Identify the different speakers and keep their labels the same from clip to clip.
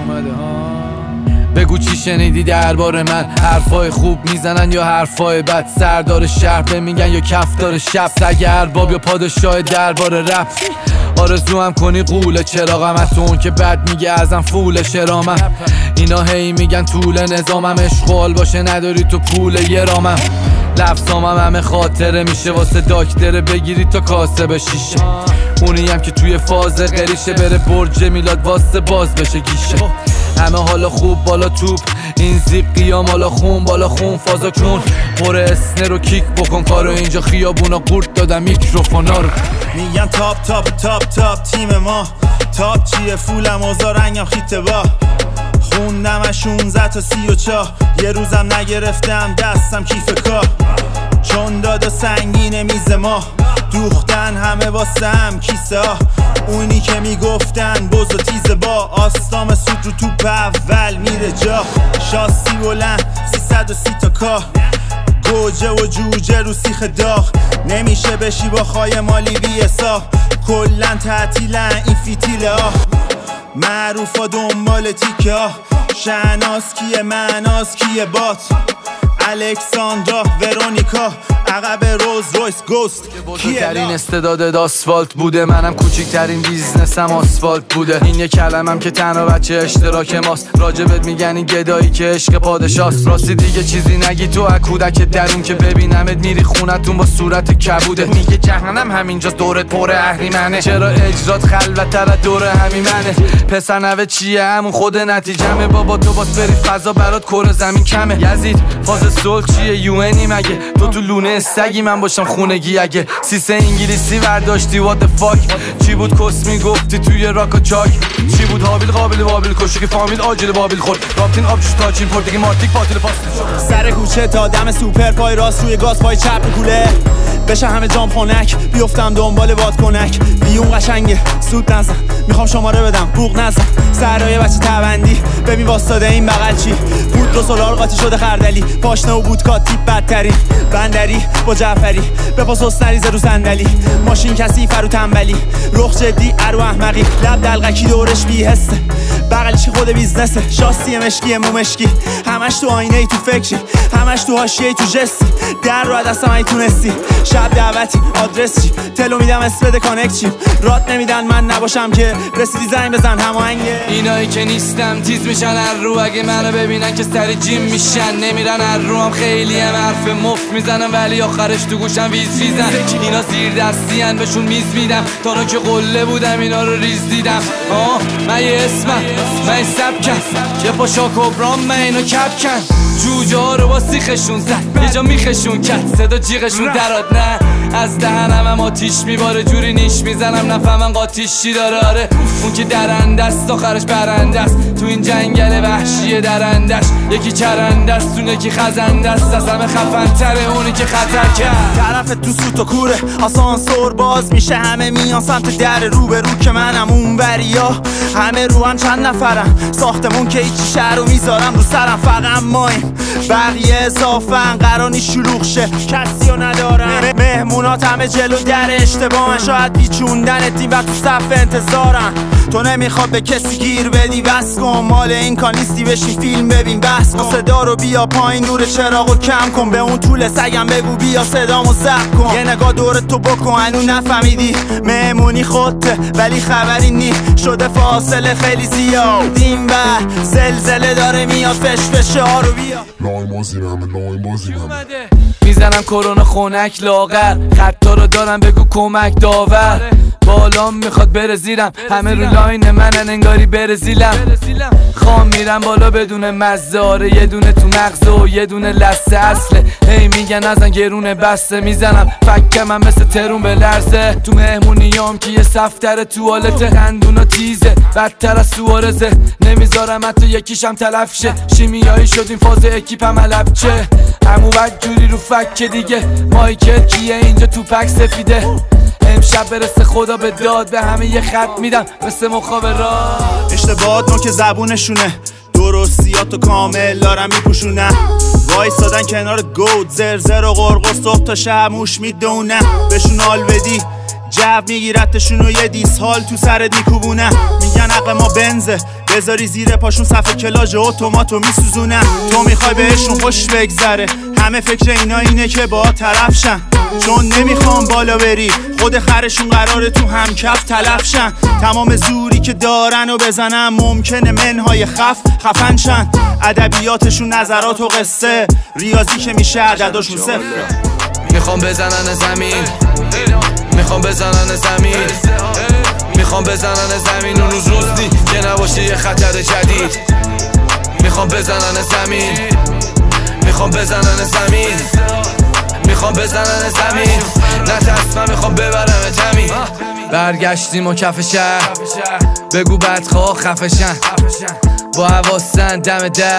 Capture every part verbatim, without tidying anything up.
Speaker 1: اومده ها. بگو چی شنیدی درباره من، حرفای خوب میزنن یا حرفای بد، سردار شهر به میگن یا کفتار شب، سگ ارباب یا پادشاه درباره رپ. آرزو هم کنی قوله چراغم، از تو اون که بد میگه ازم فوله شرامم. اینا هی میگن طول نظامم، اشغال باشه نداری تو پول یه رامم. لفظامم همه خاطره میشه واسه داکتره بگیری تا کاسه به شیشه. اونی هم که توی فاز قریشه بره برج میلاد واسه باز بشه گیشه. همه حالا خوب بالا توپ، این زیق قیام حالا خون بالا خون فازا کن. پر اسنه رو کیک بکن کارو اینجا خیابونا قورت دادم میکروفونا رو.
Speaker 2: میگن تاپ تاپ تاپ تاپ تیم ما، تاپ چیه فولم اوزا رنگم خیته با. خوندم شونزده تا سی و چا، یه روزم نگرفتم دستم کیف کار. چون داد و سنگین میز ما، دوختن همه واسه هم کیسه ها. اونی که میگفتن بز و تیز با، آستام سود رو توپ اول میره جا. شاسی بلند سیصد و سی تا کار، گوجه و جوجه رو سیخ داغ. نمیشه بشی با خای مالی بی حساب، کلن تعطیلن این فیتیله ها. معروفا دنبال تیکه ها، شهناز کیه معناز کیه بات. الکساندرا ورونیکا عقب روز رویس گوست.
Speaker 1: بزرگترین استعداد آسفالت بوده، منم کوچیکترین بیزنسم آسفالت بوده. این یه کلمم که تنها بچه اشتراک ماست، راجبت میگن این گدایی که عشق پادشاست. راستی دیگه چیزی نگی تو از کودک درون که ببینمت میری خونتون با صورت کبوده. میگه جهنم همینجاست دورت پر اهریمنه، چرا اجرات خلوت‌تر از دور همیمنه. پسر نوه چیه همون خود نتیجمه، بابا تو باس بری فضا برات کره زمین کمه. یزید فاز سول چیه یوئنی مگه، تو تو لونه سگی من باشم خونگی اگه. سیسه انگلیسی برداشتی وات فاک، چی بود کس میگفتی توی راک و چاک. چی بود حابیل قابل بابل کشی که فامیل آجیل بابل خورد. رابطین آبجوش تاچین پردگی مارتیک پاتیل پاس
Speaker 2: سر کوچه تا دم سوپر، پای راست روی گاز پای چپ کوله. بشه همه جام خونک بیفتم دنبال بادکنک. بیون قشنگه سود نزن، میخوام شماره بدم بوق نزن. سرای بچه تبندی ببین واسطاده این بغل چی. بود دو سولار قاطی شده خردلی، پاشنه و بودکا تیپ بدتری. بندری با جعفری بپاس حسنریزه رو صندلی. ماشین کسی فرو تنبلی، رخ جدی ارو احمقی. لب دلقکی دورش بی حسه، بغلشی خود بیزنسه. شاسی مشکی مو مشکی، همش تو آینه ای تو فکری، همش تو حاشیه ای تو جستی. در رو دستم ای تونستی، شب دعوتی آدرس چی. تلو میدم اسپد کانکت چی، رات نمیدن من نباشم که رسیدی زنگ بزن هماهنگه.
Speaker 1: اینایی که نیستم تیز میشن هر رو، اگه منو ببینن که سری جیم میشن. نمیرن هر رو هم خیلی هم حرف مفت میزنم ولی آخرش تو گوشم ویز ویزن. اینا زیر دستی هن بهشون میز میدم، تا که قله بودم اینا رو ریز دیدم. آه من یه اسمم من یه سبکم، یه پا شاکوبرام من اینو کپ کن. جوجه ها رو با سیخشون زد، یه جا میخشون کرد صدا جیغشون دراد. نه از دهنم هم آتیش میباره، جوری نیش میزنم نفهمن قاتیش چی داره. آره اون که درنده است آخرش برنده است، تو این جنگل وحشی درندش. یکی چرنده است اون یکی خزنده است، از همه خفن تره اونی که خطر کرد.
Speaker 2: طرف تو سوت و کوره آسانسور باز میشه، همه میان سمت در رو به رو که منم اون بریا. همه رو هم چند نفرم، ساختمون که هیچی شهر رو میذارم رو سرم. فقط مایم بقیه اضافن، قرانی شلوغ شه کسی رو ندارم. مهمونات همه جلو در اشتباهن، شاید بیچوندن تیم و تو صف انتظارن. تو نمیخواد به کسی گیر بدی بس کن، مال این کار نیستی بشین فیلم ببین بس کن. صدا رو بیا پایین نور چراغو کم کن، به اون طول سگم بگو بیا صدامو ضبط کن. یه نگاه دور تو بکن هنو نفهمیدی، مهمونی خودته ولی خبری نی. شده فاصله خیلی زیاد این بر زلزله داره میاد، فش فشارو بیا.
Speaker 1: میزنم کرونا خونک لاغر، خطا رو دارم بگو کمک داور. بالام میخواد بره زیرم، همه رو لاین منن انگاری برزیلم. خام میرم بالا بدون مزه، آره یه دونه تو مغزه و یه دونه لسه اصله. هی میگن نزن گرونه بسته، میزنم فکه من مثل ترون به لرزه. تو مهمونیام که یه صفتر توالته، دندونا تیزه بدتر از سوارزه. نمیذارم حتی یکیشم تلف شه، شیمیایی شد این فاز اکیپم علب چه. همو بد جوری رو فکه دیگه، مایکل کیه اینجا تو پک سفیده. امشب برسه خدا به داد، به همه یه خط میدم مثل مخابرات.
Speaker 2: اشتباهات نوک زبونشونه، درستیات و کامل دارم میپوشونم. وایسادن کنار گود زرزر و غرغر، صبح تا شب موش میدونم. بهشون حال بدی جو میگیرتشون و یه دیس حال تو سرت میکوبونن. میگن عقل ما بنزه بذاری زیر پاشون صفحه کلاژ اتوماتو میسوزونن. تو میخوای بهشون خوش بگذره، همه فکر اینا اینه که با طرف شن. چون نمیخوام بالا بری خود خرشون قراره تو همکف تلف شن. تمام زوری که دارن و بزنن ممکنه منهای خف خفن شن. ادبیاتشون نظرات و قصه، ریاضی که میشه عدداشون صفر.
Speaker 1: میخوام بزنن زمین، میخوام بزنن زمین، میخوام بزنن زمین. اون روز روز نی که نباشه یه خطر جدید. میخوام بزنن زمین، میخوام بزنن زمین، میخوام بزنن زمین. نترس من میخوام ببرم تمین. برگشتیم و کف شهر بگو بدخواه خفشن. با حواسن دم در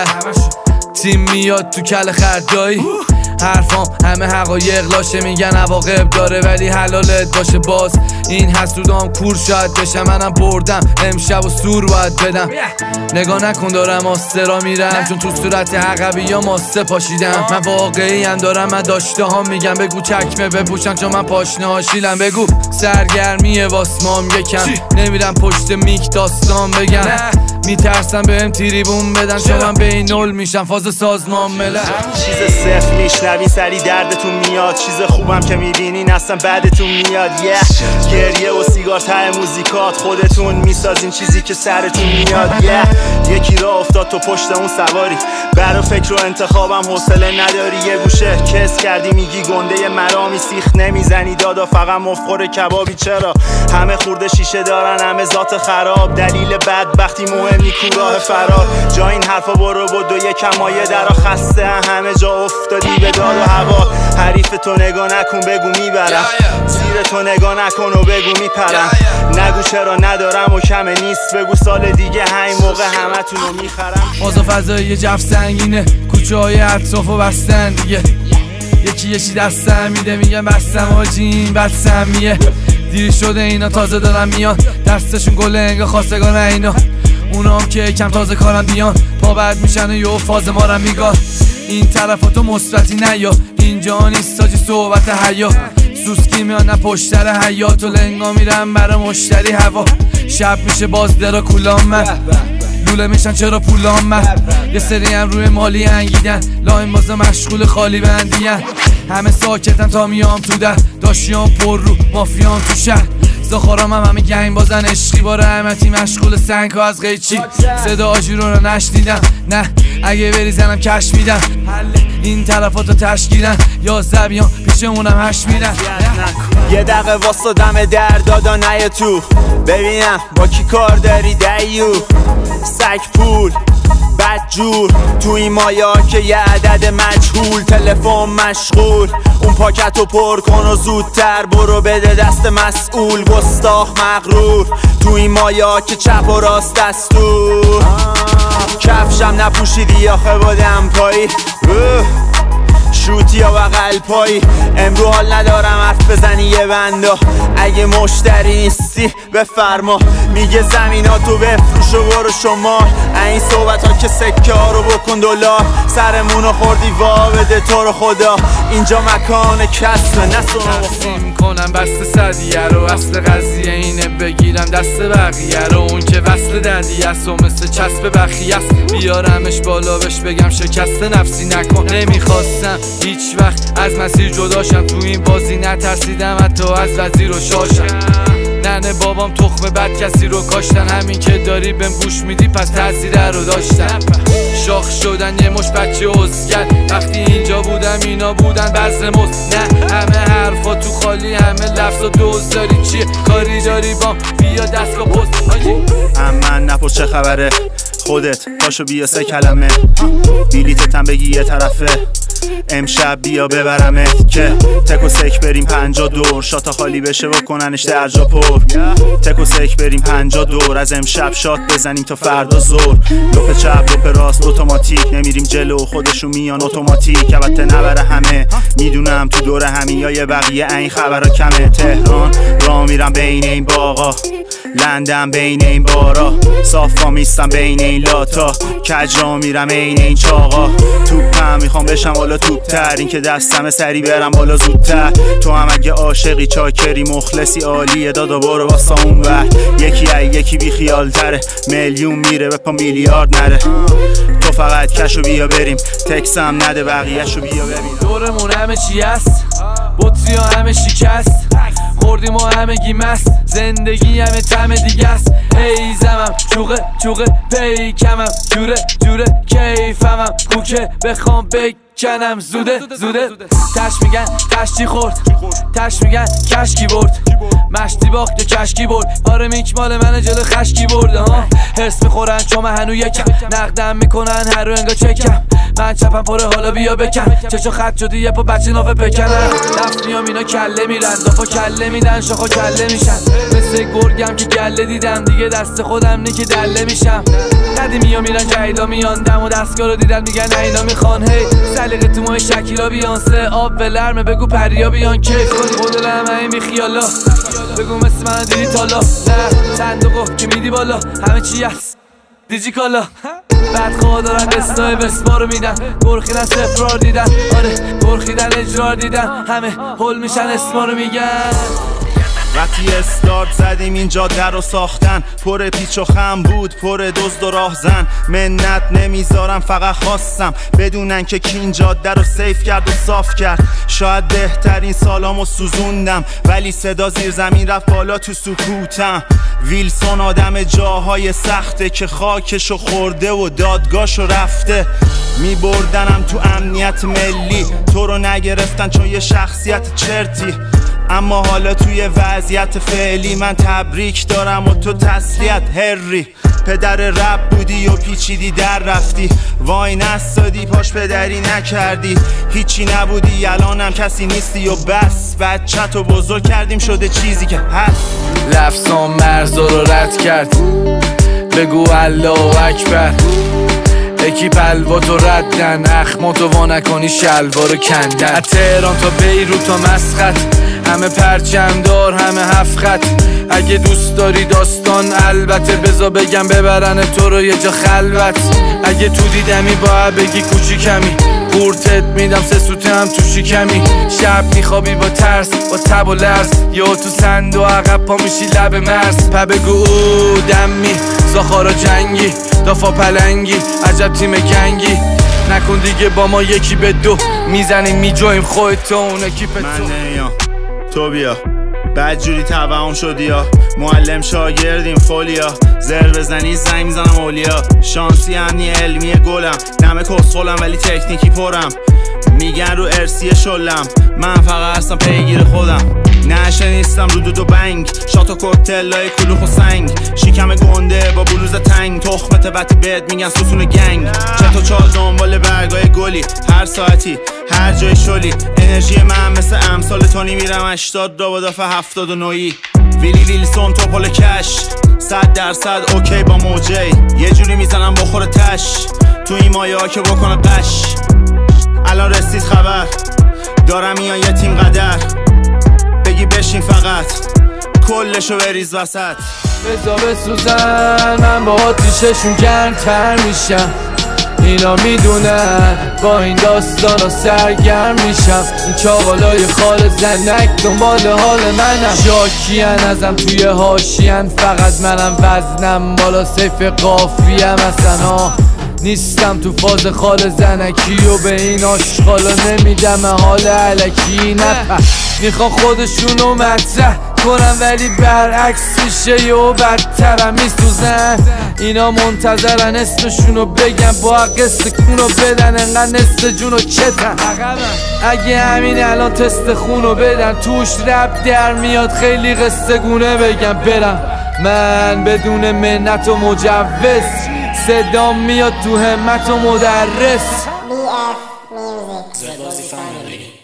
Speaker 1: تیم میاد تو کل خردایی. حرفام همه حقایق لاشه، میگن عواقب داره ولی حلالت باشه. باز این حسودام کور شاید بشه، منم بردم امشب و سور باید بدم. نگاه نکن دارم آسترا میرم، چون تو صورت عقبی یا ماسته پاشیدم. من واقعی هم دارم، من داشته هم میگم بگو چکمه بپوشم چون من پاشنه هاشیلم. بگو سرگرمیه واسمام یکم، نمیرم پشت میک داستان بگم. میترسم بهم تریبون بدن چون من بین نول میشم فاز سازمان ملل.
Speaker 2: چیز صفر میشنوی سری دردتون میاد، چیز خوبم که میبینین اصلا بعدتون میاد. yeah. گریه و سیگار ته موزیکات، خودتون میسازین چیزی که سرتون میاد. yeah. یکی را افتاد تو پشت اون سواری، برا فکر و انتخابم حوصله نداری. یه گوشه کس کردی میگی گنده مرامی، سیخ نمیزنی دادا فقط مفخور کبابی. چرا همه خورده شیشه دارن، همه ذات خراب، دلیل بدبختی مهم نیکو راه فرار. جا این حرفا برو بود و یکم مایه درا، خسته همه جا افتادی به داد و هوا. حریف تو نگاه نکن بگو میبرم، زیر تو نگاه نکن و بگو میپرم. نگو چرا ندارم و کمه نیست، بگو سال دیگه همین موقع همتون رو میخرم.
Speaker 1: فاز و فضایی جف سنگینه، کوچه های اطراف و بستن دیگه. یکی یکی دستم میده میگم بستم آجی این بستم میه. دیر شده اینا تازه دارن میان، دستشون گل انگا خواستگان اینا. اونام که کم تازه کارم بیان، پا بعد میشن و یه فاز مارم میگاه. این طرفاتو مثبتی نیا، اینجا نیست ساجی صحبت حیا. سوسکی میان نه پشتر حیات و لنگا میرم برا مشتری هوا. شب میشه باز درا کولام من، لوله میشن چرا پولام من. یه سری هم روی مالی انگیدن، لاین بازه مشغول خالی بندین. همه ساکتن تا میام تو در، داشیام پر رو مافیام تو شهر. زخارام هم همه گنگ بازن عشقی با رحمتی مشغول سنگ ها از قیچی. صدا آجی رو نشنیدم، نه اگه بری زنم کش میدم. این طرفاتو تشکیلن یا زبیان پیشمونم هش میرن.
Speaker 2: یه دقیقه واسه دم در دادا نه تو، ببینم با کی کار داری دیو. سگ پول بدجور تو این مایا که یه عدد مجهول. تلفن مشغول اون پاکتو پر کن و زودتر برو بده دست مسئول. گستاخ مغرور تو این مایا که چپ و راست دستور. کفشم نپوشیدی آخه بادم پایی، شوتی یا بغل پایی. امرو حال ندارم حرف بزنی یه بندا، اگه مشتری نیستی بفرما. میگه زمیناتو بفروش و برو شما. این صحبت ها که سکه ها رو بکن دلار. سرمونو خوردی وا بده تو رو خدا، اینجا مکان کسبه نسو
Speaker 1: میکنم بست صدیه رو. اصل قضیه اینه بگیرم دست بقیه رو. اون که وصل دردی است و مثل چسب بخی است، بیارمش بالا بش بگم شکست نفسی نکن. نمیخواستم هیچ وقت از مسیر جداشم، تو این بازی نترسیدم حتی از وزیر و شاشم. ننه بابام تخم بد کسی رو کاشتن، همین که داری بهم گوش میدی پس تاثیر رو داشتن. شاخ شدن یه مش بچه ازگل، وقتی اینجا بودم اینا بودن بزر مز. نه همه حرفا تو خالی، همه لفظ و دوز داری. چیه کاری داری بام بیا دستگاه پست
Speaker 2: من نپرس چه خبره، خودت پاشو بیا سه کلمه. بیلیتتم بگی یه طرفه، امشب بیا ببرمت که تک و سک بریم پنجا دور. شاتا خالی بشه و کننش درجا پر. تک و سک بریم پنجا دور، از امشب شات بزنیم تا فردا زور. لپ چپ لپ راست اتوماتیک، نمیریم جلو خودشون میان اتوماتیک. البته نبره همه میدونم تو دور همین یا یه بقیه این خبرها کمه. تهران را میرم بین این باغا، لندن بین این بارا. صافا میستم بین این لاتا، کج را میرم این این چاقا. توپم میخوام بشم بالا توپ تر، این که دستم سری برم بالا زود زودتر. تو هم اگه عاشقی چاکری مخلصی عالیه دادا برو واسه اون ور. یکی ای یکی بی خیال تره، میلیون میره به پا میلیارد نره. تو فقط کشو بیا بریم، تکس هم نده بقیهشو بیا ببین.
Speaker 1: دورمون همه چی هست، بطری ها همه شکست، خوردیم و همه گی مست، زندگی همه تم دیگه است. ای زمم چوغه چوغه پیکمم، جوره جوره کیفمم، کوکه بخوام بکنم زوده زوده. تش میگن تشتی خورد، تش میگن کشکی برد، مشتی باخت یا کشکی برد. آره میک مال من جلو خشکی برده ها. حس میخورن چون من هنو یکم، نقدم میکنن هر رو انگا چکم. من چپم پره حالا بیا بکن، چشو خط شدی یه پا بچه نافه پکنن. لفت میام اینا کله میرن، دافا کله میدن شاخا کله میشن. مثل گرگم که گله دیدم دیگه دست خودم نی که دله میشم. قدیمی ها میرن جهیدا میان، دم و دستگاه رو دیدن میگن نه اینا میخوان. هی سلیقه تو ماه شکیلا بیانسه، آب و لرمه بگو پریا بیان کیف کنی. خودل همه بی خیالا بگو مثل من دیدی تالا. نه صندوقو که میدی بالا همه چی هست دیجی کالا. بعد خواه دارن قصای وسپا رو میدن، برخیدن سفرار دیدن. آره برخیدن اجرار دیدن، همه هل میشن اسما رو میگن.
Speaker 2: وقتی استارت زدیم این جاده رو ساختن، پر پیچ و خم بود، پر دزد و راهزن. منت نمیذارم فقط خواستم بدونن که کی این جاده رو سیف کرد و صاف کرد. شاید بهترین سالامو سوزوندم ولی صدا زیر زمین رفت بالا تو سکوتم. ویلسون آدم جاهای سخته که خاکشو خورده و دادگاهشو رفته. میبردنم تو امنیت ملی، تو رو نگرفتن چون یه شخصیت چرتی. اما حالا توی وضعیت فعلی من تبریک دارم و تو تسلیت هری. پدر رپ بودی و پیچیدی در رفتی، وای نستادی پاش پدری نکردی. هیچی نبودی الانم کسی نیستی و بس. بچه تو بزرگ کردیم شده چیزی که هست.
Speaker 1: لفظان مرزا رو رد کرد، بگو الله اکبر. اکیپ الواتو ردن، اخماتو وا نکنی شلوارو کندن. از تهران تا بیروت تا مسقط، همه پرچم دار همه هفت خط. اگه دوست داری داستان البته بزا بگم ببرن تو رو یه جا خلوت. اگه تو دیدمی باید بگی کوچیکمی، قورتت میدم سه سوته هم تو شکمی. شب میخوابی با ترس با تب و لرز، یا تو سند و عقب پا میشی لب مرز. پا بگو او دمی زاخارا جنگی، دافا پلنگی عجب تیم گنگی. نکن دیگه با ما یکی به دو، میزنیم میجویم خودت و اون اکیپ تو.
Speaker 2: من نمیام تو بیا، بدجوری توهم شدی یا معلم شاگردیم فولیا. زر بزنی زنگ میزنم اولیا، شانسی هنی علمی گلم. نمه کسخولم ولی تکنیکی پرم، میگن رو ارسی شلم. من فقط هستم پیگیر خودم، نشه نیستم رو دود و بنگ. شات و کوکتلای کلوخ و سنگ، شیکم گنده با بلوز تنگ. تخمت بطی بهت میگن ستون گنگ. چطور چال دنبال برگای گلی، هر ساعتی هر جای شلی. انرژی من مثل امثال تونی میرم هشتاد را با دفعه هفتاد و نوی. ویلی ویلسون توپل کش، صد درصد اوکی با موجی. یه جوری میزنم بخور تش تو این مایه ها که بکنه قش. الان رسید خبر دارم میان یه تیم قدر، بگی بشین فقط کلشو بریز وسط.
Speaker 1: بزا بسوزن من با آتیششون گرم‌تر میشم. اینا میدونن با این داستان ها سرگرم میشم. این چاقالای خال زنک دنبال حال منم. شاکیان ازم توی هاشیان، فقط منم وزنم بالا سیف قافیم. اصلا ها نیستم تو فاز خال زنکی و به این آشغالا نمیدم حال علکی. نپا میخوان خودشونو مطرح کنم ولی برعکس میشه و بدترم میسوزن. اینا منتظرن اسمشونو بگم با قصه کونو بدن، انقدر نصف جونو چتن. اگه همین الان تست خونو بدن توش رب در میاد خیلی قصه گونه بگم برم. من بدون منت و مجوز صدام میاد تو همت و مدرس.
Speaker 3: بی اف Music.